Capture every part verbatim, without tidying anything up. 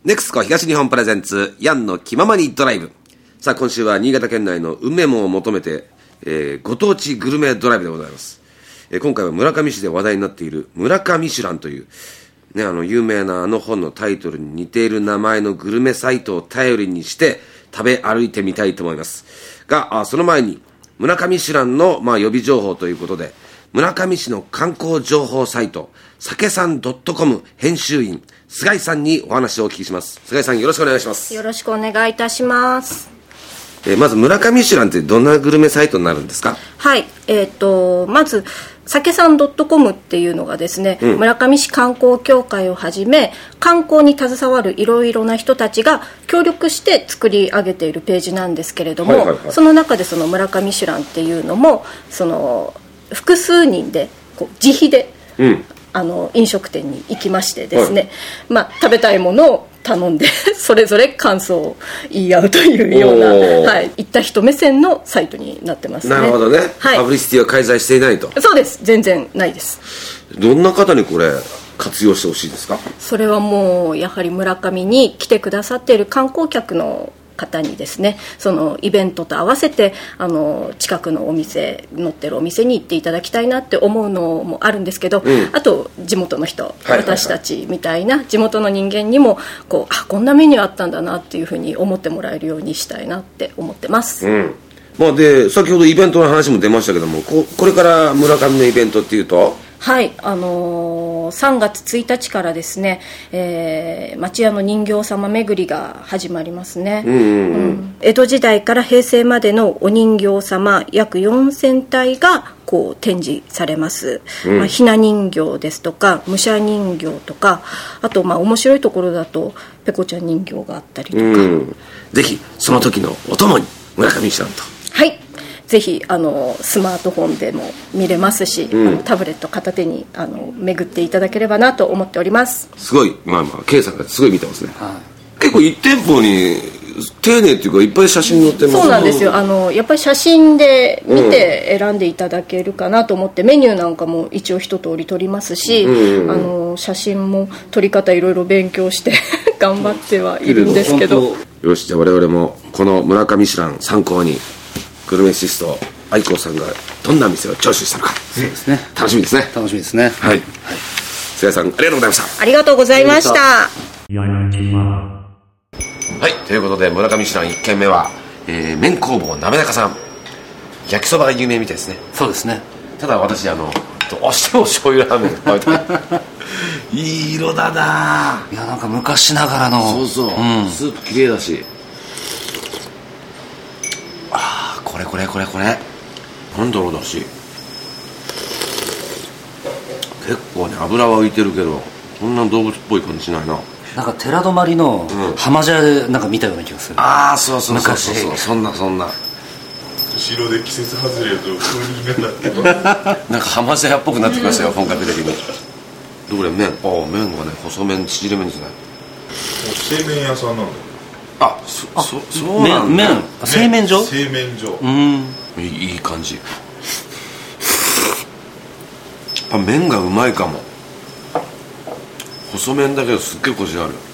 ネクスコ東日本プレゼンツヤンの気ままにドライブ。さあ今週は新潟県内の運命もを求めて、えー、ご当地グルメドライブでございます。えー、今回は村上市で話題になっている村上シュランというね、あの有名なあの本のタイトルに似ている名前のグルメサイトを頼りにして食べ歩いてみたいと思いますが、あその前に村上シュランの、まあ、予備情報ということで、村上市の観光情報サイト酒さん .com 編集員菅井さんにお話をお聞きします。菅井さん、よろしくお願いします。 よろしくお願いいたします。 えー、まず村上シュランってどんなグルメサイトになるんですか？ はい、えー、とまず酒さん .com っていうのがですね、うん、村上市観光協会をはじめ観光に携わるいろいろな人たちが協力して作り上げているページなんですけれども、はいはいはい、その中でその村上シュランっていうのもその複数人でこう自費で、うん、あの飲食店に行きましてですね、はい、まあ、食べたいものを頼んでそれぞれ感想を言い合うというような、はい、行った人目線のサイトになってますね。 なるほどね、はい、パブリシティは開催していないと。 そうです、全然ないです。 どんな方にこれ活用してほしいですか？ それはもうやはり村上に来てくださっている観光客の方にですね、そのイベントと合わせてあの近くのお店、載ってるお店に行っていただきたいなって思うのもあるんですけど、うん、あと地元の人、はいはいはい、私たちみたいな地元の人間にもこう、あ、こんなメニューあったんだなっていうふうに思ってもらえるようにしたいなって思ってます。うん、 まあ、で先ほどイベントの話も出ましたけども、 こ, これから村上のイベントっていうと、 はい、あのー、さんがつついたちからですね、えー、町屋の人形様巡りが始まりますね。うんうんうんうん、江戸時代から平成までのお人形様約よんせんたいがこう展示されます。うん、まあ、ひな人形ですとか武者人形とか、あとまあ面白いところだとペコちゃん人形があったりとか、うん、 ぜひその時のお供に村上さんと、 はい、ぜひあのスマートフォンでも見れますし、うん、あのタブレット片手にあの巡っていただければなと思っております。 すごい、まあまあ K さんがすごい見てますね。はい、結構いち店舗に丁寧っていうかいっぱい写真載ってます。 そうなんですよ。あのやっぱり写真で見て選んでいただけるかなと思って、うん、メニューなんかも一応一通り撮りますし、うんうんうん、あの写真も撮り方いろいろ勉強して頑張ってはいるんですけど。 よし、じゃあ我々もこの村上シュラン参考にグルメシスト愛子さんがどんな店をチョイスしたのか、 そうですね、 楽しみですね。 楽しみですね。 はい、はい、菅井さんありがとうございました。 ありがとうございました。 はい、ということで村上シュランいっけんめは、えー、麺工房なめらかさん、焼きそばが有名みたいですね。 そうですね。 ただ私あのどうしても醤油ラーメン食べたいいい色だな。 いや、なんか昔ながらの、 そうそう、うん、スープきれいだし、あー、これこれこれこれなんだろうだし、結構ね油は浮いてるけどこんな動物っぽい感じしないな。 なんか寺泊の浜茶屋でなんか見たような気がする、うん、 ああ、そうそうそうそうそう、そんなそんな後ろで季節外れると風になってなんか浜茶屋っぽくなってきましたよ、本格的に。どこれ麺、ああ麺がね細麺、縮れ麺ですね。 製麺屋さんなんだ。 あ、そあそそうなんだ。 麺、製麺所、 製麺所、 うん、いい、いい感じ。やっぱ麺がうまいかも。細麺だけどすっげえコシがある。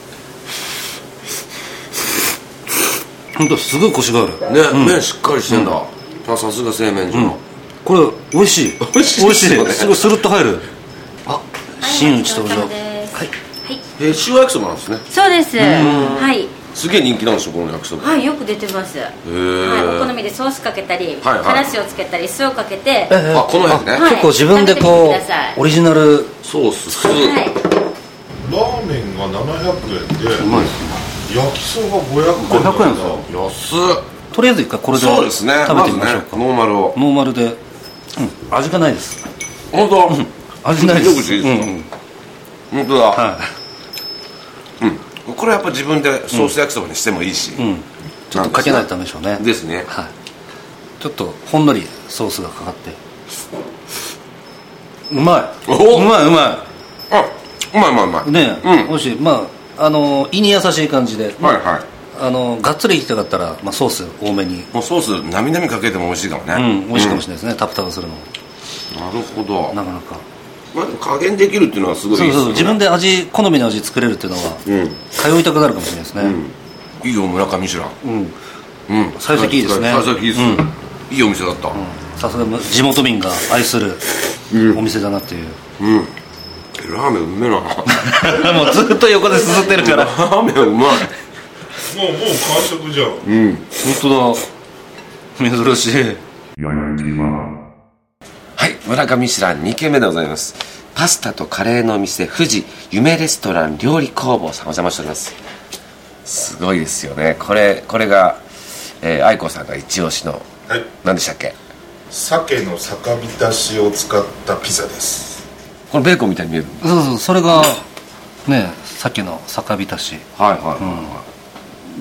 本当すごいコシがあるね、うん、麺しっかりしてんだ、うん、さすが製麺所の、うん、 これ美味しい美味しい、 美味しい、ね、すごいスルッと入る。あ、真打ち登場。はい、はい、 えー、塩焼きそばなんですね。 そうです。はい。 すげえ人気なんでしょ、この焼きそば。 はい、よく出てます。へー、 はい、お好みでソースかけたり、 はいはい、 からしをつけたり酢をかけて、 えー、あ、この辺ね、 はい、結構自分でこうオリジナルソース、 はい、 ラーメンがななひゃくえんで、 うまいですね。 焼きそばごひゃくえんだ。 ごひゃくえんですよ。 安っ。 とりあえず一回これでそうですね、 食べてみましょうか、 まずね、ノーマルを。 ノーマルで、うん、味がないです。 本当、うん、 味ないです。 一口いいですか、うんうん、本当だ、はい、うん、これやっぱ自分でソース焼きそばにしてもいいし、うんうん、 ちょっとかけないとダメでしょうね。 ですね、 はい、ちょっとほんのりソースがかかってうまい、うまいうまい、 あ、うまいうまいうまいね、うん、美味しい。まああの胃に優しい感じで、 はいはい、 あのがっつりいきたかったら、まあ、ソース多めに、 もうソースなみなみかけても美味しいかもね。 うん、美味しいかもしれないですね、うん、タプタプするの。 なるほど。 なかなかまあでも加減できるっていうのはすごいいいですよね。 そうそう、自分で味、好みの味作れるっていうのは、うん、通いたくなるかもしれないですね、 うん、いいよ村上ミシュラン、うんうん、幸先いいですね。 幸先いいです、うん、いいお店だった。 さすが地元民が愛するお店だなっていう、 うんうん、ラーメンうめえなもうずっと横ですすってるからラーメンうまい。もうもう完食じゃん。 うん、 本当だ、珍しい。 はい、村上ミシュランにけんめでございます。パスタとカレーのお店富士夢レストラン料理工房さん、お邪魔しております。すごいですよね。これこれが、えー、愛子さんが一押しの、はい、何でしたっけ？ 鮭の酒浸しを使ったピザです。 これベーコンみたいに見える。 そうそう、それがね、鮭の酒浸し。 はいはいはい、はい、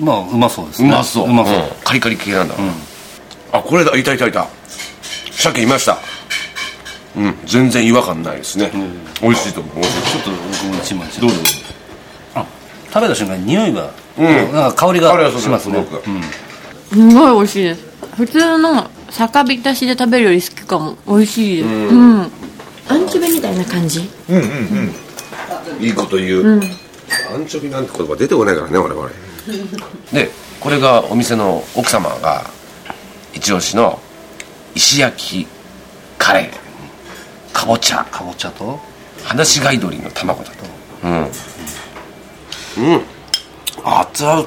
うん、まあうまそうですね。 うまそう、うまそう、うん、カリカリ系なんだ、うん、あ、これだ、いたいたいた、鮭いました。うん、全然違和感ないですね、うん、美味しいと思う。ちょっと僕も一枚どうぞ。 あ、食べた瞬間に匂いが、うん、なんか香りがしますね。 すごい美味しいです。普通の酒浸しで食べるより好きかも。美味しいです、うんうん、アンチョビみたいな感じ。 うんうんうん、いいこと言う、うん、アンチョビなんて言葉出てこないからね我々で、これがお店の奥様が一押しの石焼きカレー、かぼちゃかぼちゃと放し貝鶏の卵だと、うんうん、うん、熱々、うん、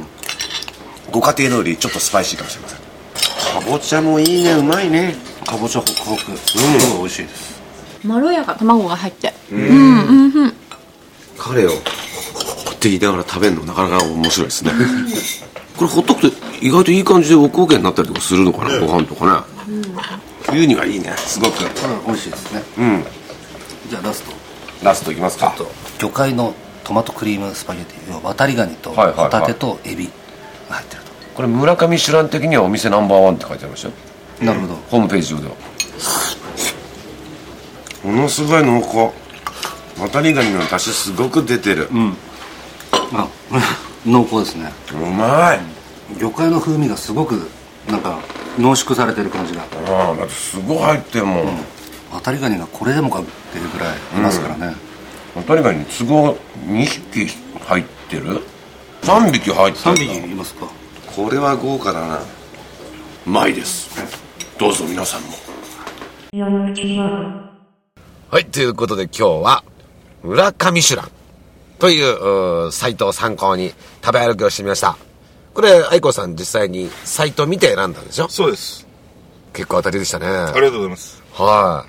ご家庭のよりちょっとスパイシーかもしれません。かぼちゃもいいね、うまいね。 かぼちゃホクホク、すごい美味しいです。 まろやか、卵が入って、うんうんうんうん、 カレーをこって言いながら食べるのなかなか面白いですねこれほっとくと意外といい感じでおこげになったりとかするのかな、ご飯とかね、うん、冬にはいいね、すごく。これ美味しいですね。 うん。 じゃあラストラストいきますか。 魚介のトマトクリームスパゲティ、渡りガニとホタテとエビが入ってると。 これ村上ミシュラン的にはお店ナンバーワンって書いてありましたよ。 なるほど。 ホームページ上ではものすごい濃厚。渡りガニの出汁すごく出てる。うん、 あ濃厚ですね。 うまい。 魚介の風味がすごくなんか濃縮されてる感じが。 ああ、だってすごい入ってるもん、うん、渡りガニがこれでもかっていうぐらいいますからね、 うん、渡りガニに都合にひき入ってる、さんびき入ってる。 さんびきいますか。 これは豪華だな。うまいです、どうぞ皆さんも。はい、ということで今日は村上ミシュランというサイトを参考に食べ歩きをしてみました。これ愛子さん実際にサイト見て選んだんでしょ。 そうです。 結構当たりでしたね。ありがとうございます。 はい、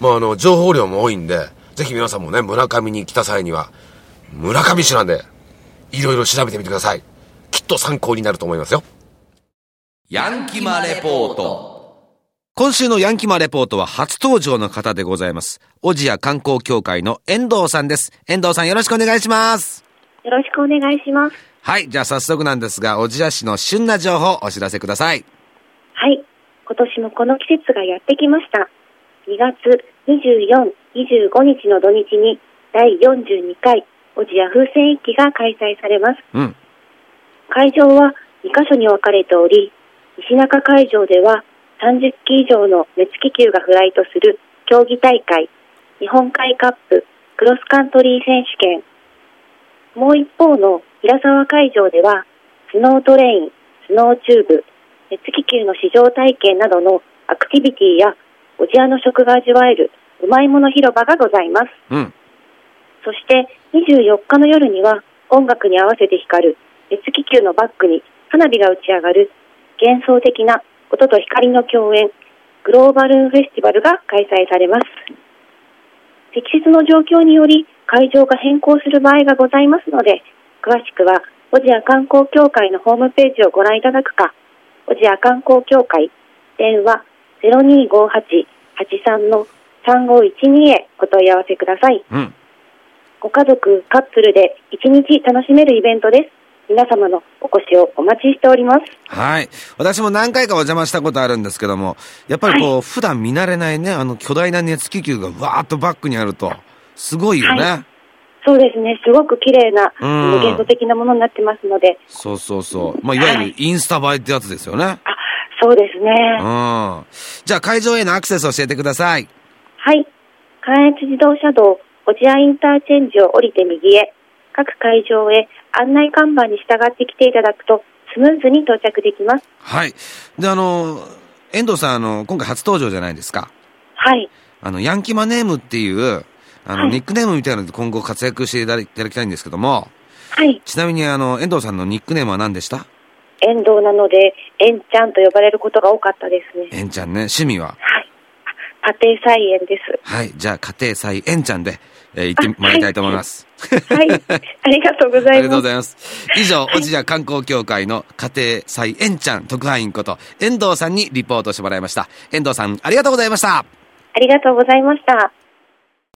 まあ、あの情報量も多いんで、ぜひ皆さんもね、村上に来た際には村上ミシュランでいろいろ調べてみてください。きっと参考になると思いますよ。ヤンキマレポート。今週のヤンキマレポートは初登場の方でございます。小千谷観光協会の遠藤さんです。遠藤さん、よろしくお願いします。 よろしくお願いします。 はい、じゃあ早速なんですが、小千谷市の旬な情報をお知らせください。 はい、今年もこの季節がやってきました。にがつにじゅうよっか、にじゅうごにちの土日にだいよんじゅうにかい小千谷風船一揆が開催されます。うん、会場はにかしょに分かれており、西中会場ではさんじゅっき以上の熱気球がフライトする競技大会、日本海カップクロスカントリー選手権、もう一方の平沢会場ではスノートレイン、スノーチューブ、熱気球の試乗体験などのアクティビティや小千谷の食が味わえるうまいもの広場がございます。うん、そしてにじゅうよっかの夜には音楽に合わせて光る熱気球のバックに花火が打ち上がる幻想的な音と光の共演、グローバルーンフェスティバルが開催されます。積雪の状況により会場が変更する場合がございますので、詳しくは小千谷観光協会のホームページをご覧いただくか、小千谷観光協会電話 ゼロにーごーはち はちさん のさんごーいちに へお問い合わせください。うん、ご家族カップルで一日楽しめるイベントです。皆様のお越しをお待ちしております。 はい。私も何回かお邪魔したことあるんですけども、やっぱりこう、はい、普段見慣れないね、あの巨大な熱気球がわーっとバックにあると、すごいよね。はい、そうですね。すごく綺麗な、うん、幻想的なものになってますので。そうそうそう。まあ、いわゆるインスタ映えってやつですよね。はい、あ、そうですね。うん。じゃあ会場へのアクセスを教えてください。はい。 関越自動車道小千谷インターチェンジを降りて右へ、各会場へ案内看板に従って来ていただくとスムーズに到着できます。 はい。で、あの、遠藤さん、あの、今回初登場じゃないですか。 はい。 あの、ヤンキマネームっていう、あの、はい、ニックネームみたいなので今後活躍していただきたいんですけども。 はい。 ちなみに、あの、遠藤さんのニックネームは何でした？ 遠藤なので、エンちゃんと呼ばれることが多かったですね。 エンちゃんね。趣味は？ はい。家庭菜園です。 はい。じゃあ、家庭菜園ちゃんで、えー、行ってもらいたいと思います。 はい。はい、ありがとうございます。 ありがとうございます。以上、はい、落合観光協会の家庭菜園ちゃん特派員こと、遠藤さんにリポートしてもらいました。遠藤さん、ありがとうございました。 ありがとうございました。